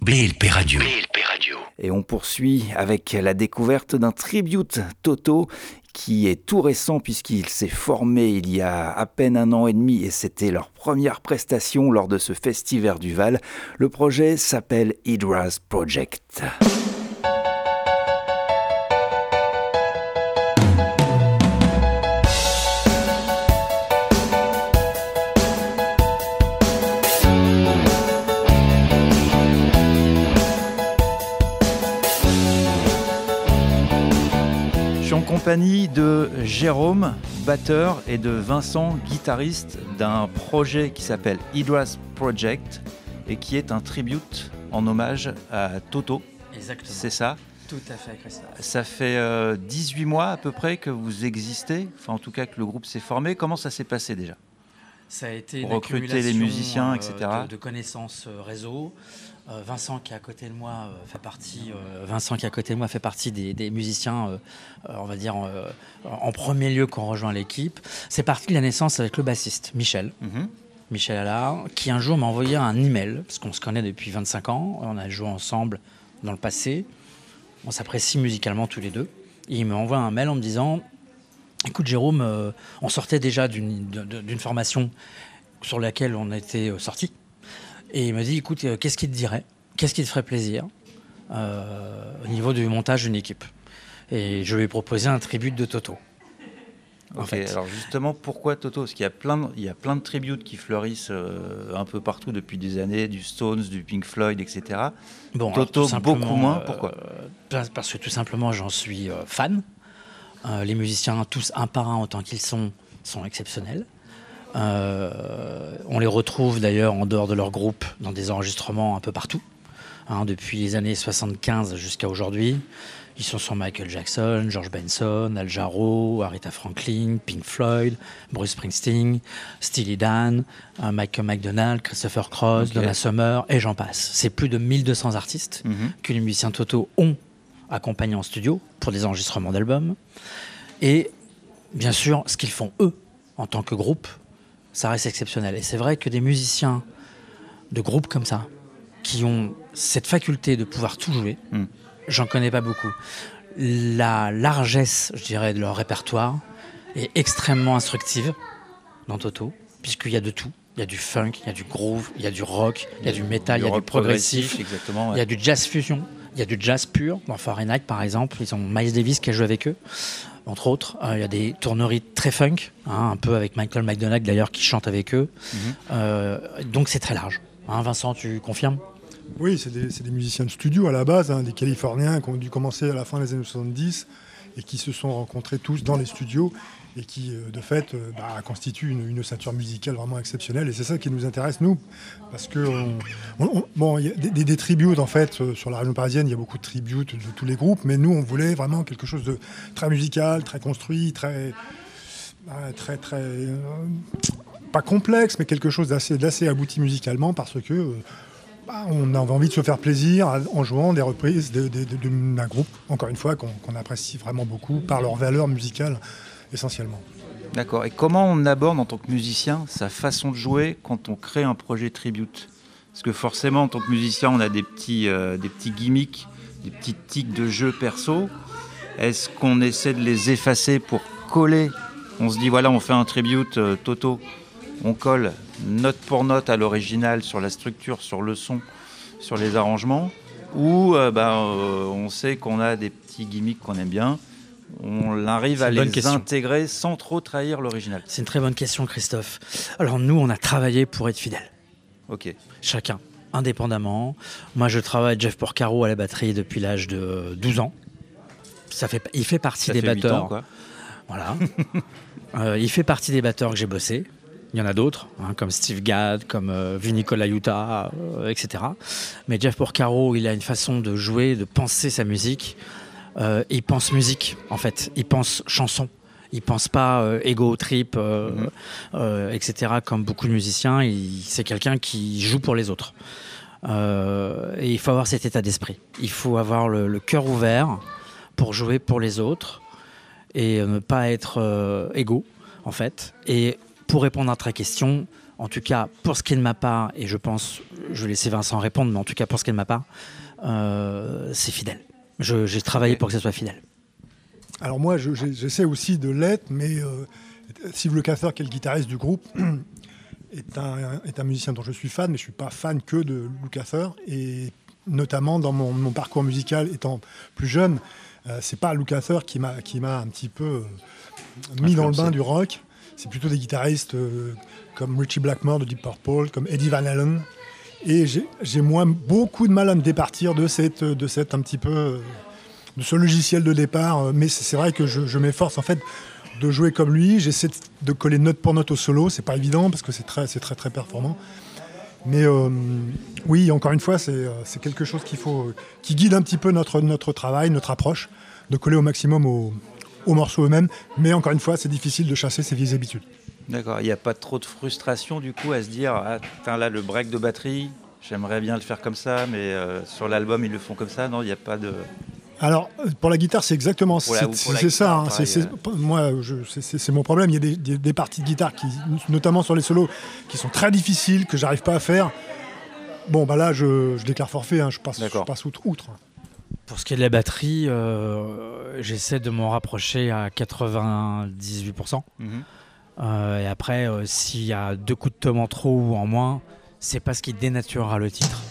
BLP Radio. Et on poursuit avec la découverte d'un tribute Toto qui est tout récent puisqu'il s'est formé il y a à peine 1 an et demi et c'était leur première prestation lors de ce Festival du Val. Le projet s'appelle Hydra's Project. En compagnie de Jérôme, batteur, et de Vincent, guitariste, d'un projet qui s'appelle Hydra's Project et qui est un tribute en hommage à Toto. Exactement. C'est ça ? Tout à fait, Christophe. Ça fait 18 mois à peu près que vous existez, enfin en tout cas que le groupe s'est formé. Comment ça s'est passé déjà ? Ça a été une recruter les musiciens, etc. de connaissances réseau. Vincent qui est à côté de moi fait partie des musiciens, on va dire en premier lieu qu'on rejoint l'équipe. C'est parti de la naissance avec le bassiste Michel. Michel Allard, qui un jour m'a envoyé un email, parce qu'on se connaît depuis 25 ans, on a joué ensemble dans le passé, on s'apprécie musicalement tous les deux. Et il m'envoie un mail en me disant: écoute Jérôme, on sortait déjà d'une formation sur laquelle on était sortis. Et il m'a dit, écoute, qu'est-ce qui te dirait ? Qu'est-ce qui te ferait plaisir au niveau du montage d'une équipe ? Et je lui ai proposé un tribute de Toto. En fait. Alors justement, pourquoi Toto ? Parce qu'il y a plein de tributes qui fleurissent un peu partout depuis des années, du Stones, du Pink Floyd, etc. Bon, Toto, beaucoup moins. Pourquoi ? Parce que tout simplement, j'en suis fan. Les musiciens, tous un par un, autant qu'ils sont exceptionnels. On les retrouve d'ailleurs en dehors de leur groupe dans des enregistrements un peu partout, depuis les années 75 jusqu'à aujourd'hui. Ils sont sur Michael Jackson, George Benson, Al Jarreau, Aretha Franklin, Pink Floyd, Bruce Springsteen, Steely Dan, Michael McDonald, Christopher Cross, Donna Summer, et j'en passe. C'est plus de 1200 artistes que les musiciens Toto ont accompagnés en studio pour des enregistrements d'albums. Et bien sûr, ce qu'ils font eux en tant que groupe, ça reste exceptionnel. Et c'est vrai que des musiciens de groupes comme ça, qui ont cette faculté de pouvoir tout jouer, j'en connais pas beaucoup. La largesse, je dirais, de leur répertoire est extrêmement instructive dans Toto, puisqu'il y a de tout. Il y a du funk, il y a du groove, il y a du rock, il y a du métal, il y a du progressif, il y a du jazz fusion, il y a du jazz pur. Dans Fahrenheit, par exemple, ils ont Miles Davis qui a joué avec eux. Entre autres, il y a des tourneries très funk, un peu avec Michael McDonald d'ailleurs qui chante avec eux. Donc c'est très large. Vincent, tu confirmes ? Oui, c'est des musiciens de studio à la base, des Californiens qui ont dû commencer à la fin des années 70 et qui se sont rencontrés tous dans les studios et qui, de fait, constituent une ossature musicale vraiment exceptionnelle. Et c'est ça qui nous intéresse, nous, parce que il y a des tributes, en fait, sur la région parisienne, il y a beaucoup de tributes de tous les groupes, mais nous, on voulait vraiment quelque chose de très musical, très construit, très pas complexe, mais quelque chose d'assez abouti musicalement, parce que on avait envie de se faire plaisir en jouant des reprises d'un groupe, encore une fois, qu'on apprécie vraiment beaucoup par leur valeur musicale, essentiellement. D'accord. Et comment on aborde en tant que musicien sa façon de jouer quand on crée un projet tribute ? Parce que forcément, en tant que musicien, on a des petits gimmicks, des petites tics de jeu perso. Est-ce qu'on essaie de les effacer pour coller ? On se dit, voilà, on fait un tribute Toto, on colle note pour note à l'original sur la structure, sur le son, sur les arrangements, ou on sait qu'on a des petits gimmicks qu'on aime bien, on arrive à les intégrer sans trop trahir l'original. C'est une très bonne question, Christophe. Alors nous, on a travaillé pour être fidèles. Ok. Chacun, indépendamment. Moi, je travaille Jeff Porcaro à la batterie depuis l'âge de 12 ans. Il fait partie des batteurs. 8 ans, quoi. Voilà. Il fait partie des batteurs que j'ai bossé. Il y en a d'autres, comme Steve Gadd, comme Vinny Colaiuta, etc. Mais Jeff Porcaro, il a une façon de jouer, de penser sa musique. Il pense musique, en fait. Il pense chanson. Il pense pas ego trip, etc. Comme beaucoup de musiciens. C'est quelqu'un qui joue pour les autres. Et il faut avoir cet état d'esprit. Il faut avoir le cœur ouvert pour jouer pour les autres et ne pas être égo, en fait. Et pour répondre à ta question, En tout cas, pour ce qui est de ma part, et je pense, je vais laisser Vincent répondre, mais en tout cas, pour ce qui est de ma part, c'est fidèle. J'ai travaillé pour que ça soit fidèle. Alors moi, j'essaie aussi de l'être, mais Steve Lukather, qui est le guitariste du groupe, est un musicien dont je suis fan, mais je ne suis pas fan que de Lukather. Et notamment dans mon parcours musical, étant plus jeune, c'est pas Lukather qui m'a un petit peu mis dans le bain du rock. C'est plutôt des guitaristes comme Richie Blackmore de Deep Purple, comme Eddie Van Halen. Et j'ai moi beaucoup de mal à me départir de cette un petit peu de ce logiciel de départ. Mais c'est vrai que je m'efforce en fait de jouer comme lui. J'essaie de coller note pour note au solo. C'est pas évident parce que c'est très très performant. Mais oui, encore une fois, c'est quelque chose qui guide un petit peu notre travail, notre approche, de coller au maximum aux morceaux eux-mêmes. Mais encore une fois, c'est difficile de chasser ses vieilles habitudes. D'accord, il n'y a pas trop de frustration du coup à se dire là le break de batterie, j'aimerais bien le faire comme ça, mais sur l'album ils le font comme ça, non, il n'y a pas de... Alors pour la guitare c'est exactement c'est ça, hein, c'est mon problème, il y a des parties de guitare, notamment sur les solos, qui sont très difficiles, que j'arrive pas à faire. Bon bah là je déclare forfait, hein, je passe outre. Pour ce qui est de la batterie, j'essaie de m'en rapprocher à 98%. Et après, s'il y a 2 coups de tom en trop ou en moins, c'est pas ce qui dénaturera le titre.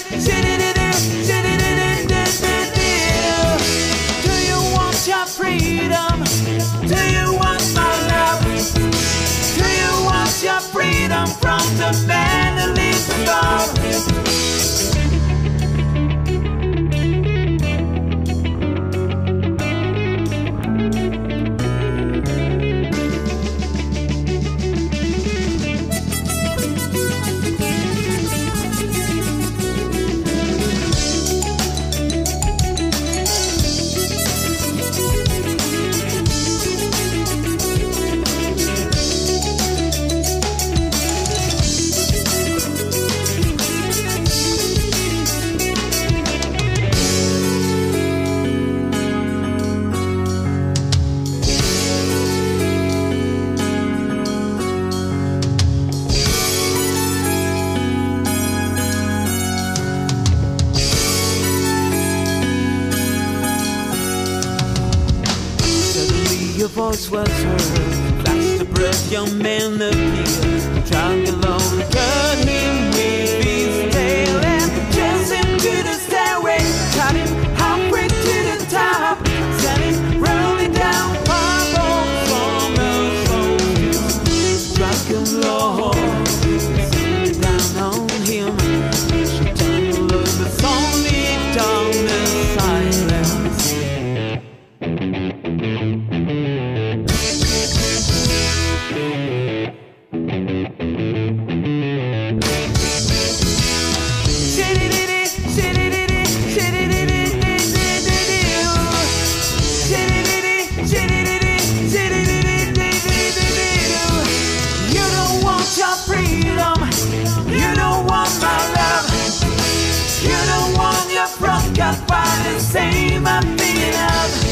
Freedom. voice was heard. Flashed a breath, young man appeared. Drunk alone, cut him with his tail and chased him to the stairway. Shot him halfway to the top. Sent him rolling down, purple from the soul. Struck him low, sent down on him. She turned to look, but only darkness, silence. Same I'm thinking of.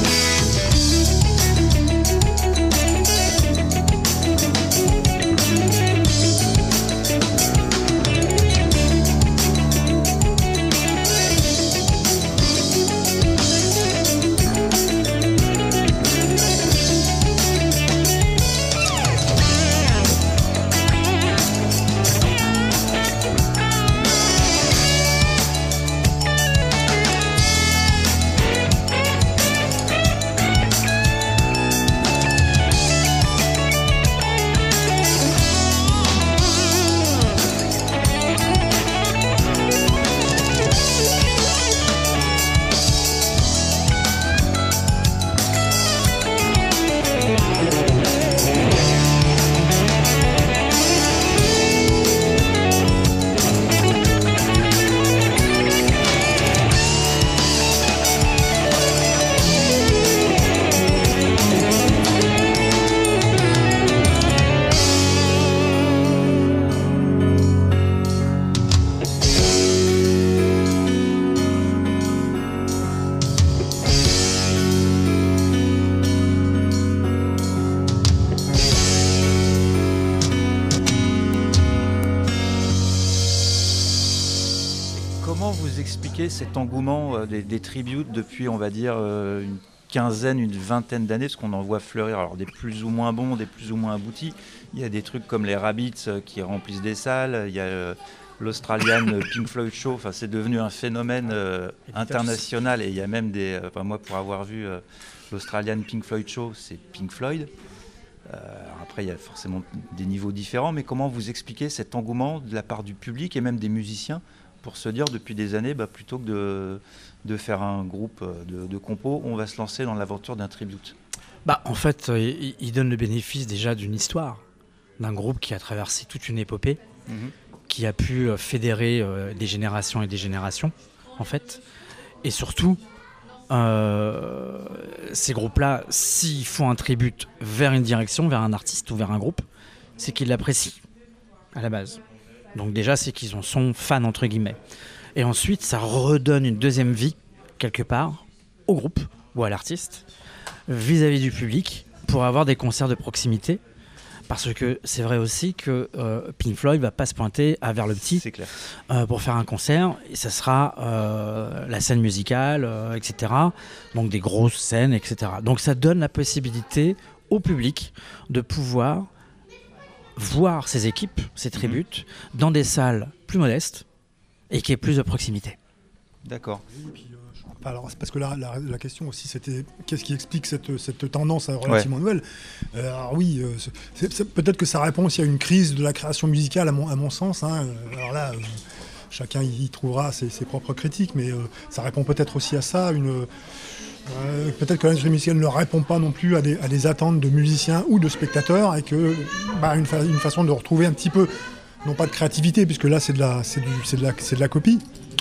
Cet engouement des tributes depuis, on va dire, une quinzaine, une vingtaine d'années, parce qu'on en voit fleurir alors des plus ou moins bons, des plus ou moins aboutis. Il y a des trucs comme les Rabbits qui remplissent des salles, il y a l'Australian Pink Floyd Show, enfin, c'est devenu un phénomène international, et il y a même des... moi, pour avoir vu l'Australian Pink Floyd Show, c'est Pink Floyd. Après, il y a forcément des niveaux différents, mais comment vous expliquez cet engouement de la part du public et même des musiciens pour se dire depuis des années, plutôt que de faire un groupe de compos, on va se lancer dans l'aventure d'un tribute? En fait, il donne le bénéfice déjà d'une histoire, d'un groupe qui a traversé toute une épopée, qui a pu fédérer des générations et des générations, en fait. Et surtout, ces groupes-là, s'ils font un tribute vers une direction, vers un artiste ou vers un groupe, c'est qu'ils l'apprécient, à la base. Donc déjà, c'est qu'ils en sont fans, entre guillemets. Et ensuite, ça redonne une deuxième vie, quelque part, au groupe ou à l'artiste, vis-à-vis du public, pour avoir des concerts de proximité. Parce que c'est vrai aussi que Pink Floyd ne va pas se pointer à Vers-le-Petit pour faire un concert. Et ça sera la scène musicale, etc. Donc des grosses scènes, etc. Donc ça donne la possibilité au public de pouvoir voir ces équipes, ces tributes, dans des salles plus modestes et qui aient plus de proximité. D'accord. Et puis, alors, c'est parce que la question aussi, c'était qu'est-ce qui explique cette tendance relativement nouvelle. Alors oui, peut-être que ça répond aussi à une crise de la création musicale, à mon sens. Alors là, chacun y trouvera ses propres critiques, mais ça répond peut-être aussi à ça. Peut-être que l'industrie musicale ne répond pas non plus à des attentes de musiciens ou de spectateurs, et que une façon de retrouver un petit peu, non pas de créativité, puisque là c'est de la copie,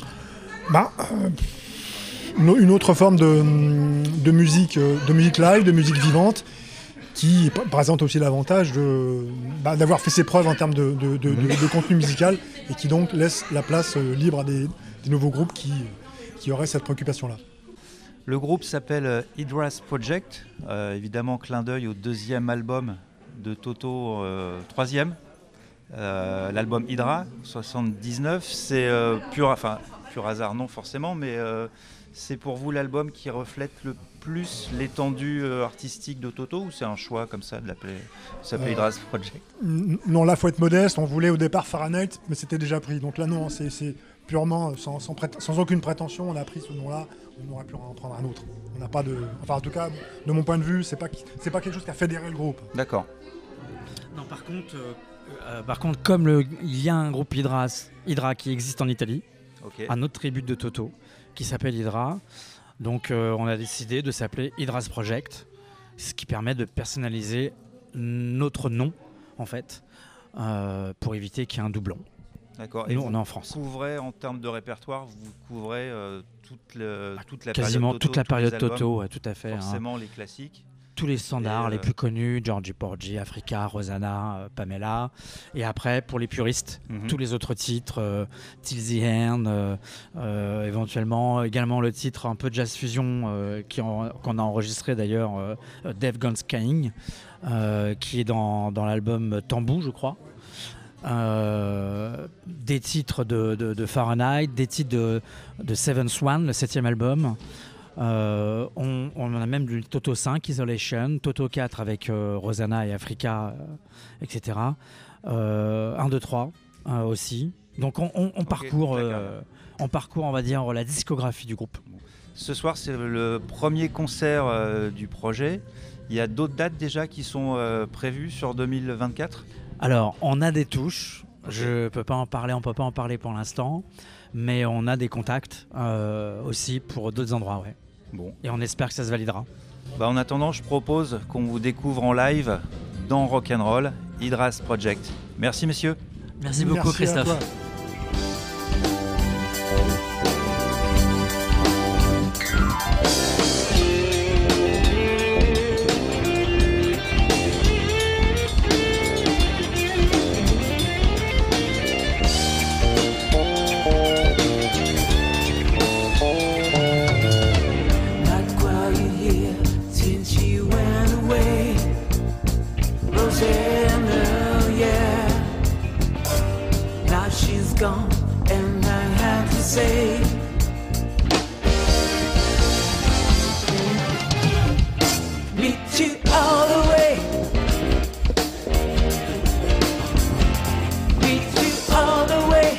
une autre forme de musique live, de musique vivante, qui présente aussi l'avantage d'avoir fait ses preuves en termes de contenu musical, et qui donc laisse la place libre à des nouveaux groupes qui auraient cette préoccupation-là. Le groupe s'appelle Hydra's Project, évidemment clin d'œil au deuxième album de Toto, troisième, l'album Hydra, 79. C'est pur hasard, non forcément, mais c'est pour vous l'album qui reflète le plus l'étendue artistique de Toto, ou c'est un choix comme ça de l'appeler, s'appeler Hydras Project? Non, là, faut être modeste. On voulait au départ Fahrenheit, mais c'était déjà pris. Donc là, non, c'est purement sans aucune prétention. On a pris ce nom-là. On aurait pu en prendre un autre. On n'a pas de. Enfin, en tout cas, de mon point de vue, c'est pas quelque chose qui a fédéré le groupe. D'accord. Non, par contre, comme il y a un groupe Hydra qui existe en Italie, un autre tribute de Toto qui s'appelle Hydra. Donc on a décidé de s'appeler Hydras Project, ce qui permet de personnaliser notre nom en fait, pour éviter qu'il y ait un doublon. D'accord. Nous, on est en France. Couvrez en termes de répertoire, vous couvrez toute la quasiment période Toto, toute la période tous les Toto, albums, ouais, tout à fait. forcément les classiques. Tous les standards les plus connus, Georgie Porgy, Africa, Rosanna, Pamela. Et après, pour les puristes, tous les autres titres, Till the End, éventuellement le titre un peu jazz fusion qu'on a enregistré d'ailleurs, Dave Gone Skying, qui est dans l'album Tambou, je crois. Des titres de Fahrenheit, des titres de Seven Swan, le 7e album. On en a même du Toto 5, Isolation, Toto 4 avec Rosanna et Africa, etc. 1, 2, 3 aussi. Donc on parcourt, on va dire, la discographie du groupe. Ce soir, c'est le premier concert du projet. Il y a d'autres dates déjà qui sont prévues sur 2024 ? Alors, on a des touches. On peut pas en parler pour l'instant, mais on a des contacts aussi pour d'autres endroits, ouais. Bon. Et on espère que ça se validera. En attendant, je propose qu'on vous découvre en live dans Rock'n'Roll, Hydras Project. Merci messieurs. Merci beaucoup Christophe. Gone, and I have to say, meet you all the way, meet you all the way,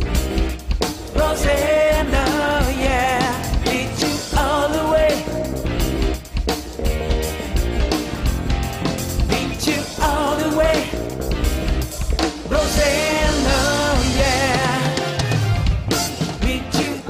Rosanna, yeah, meet you all the way, meet you all the way, Rosanna. Meet you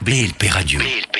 BLP Radio.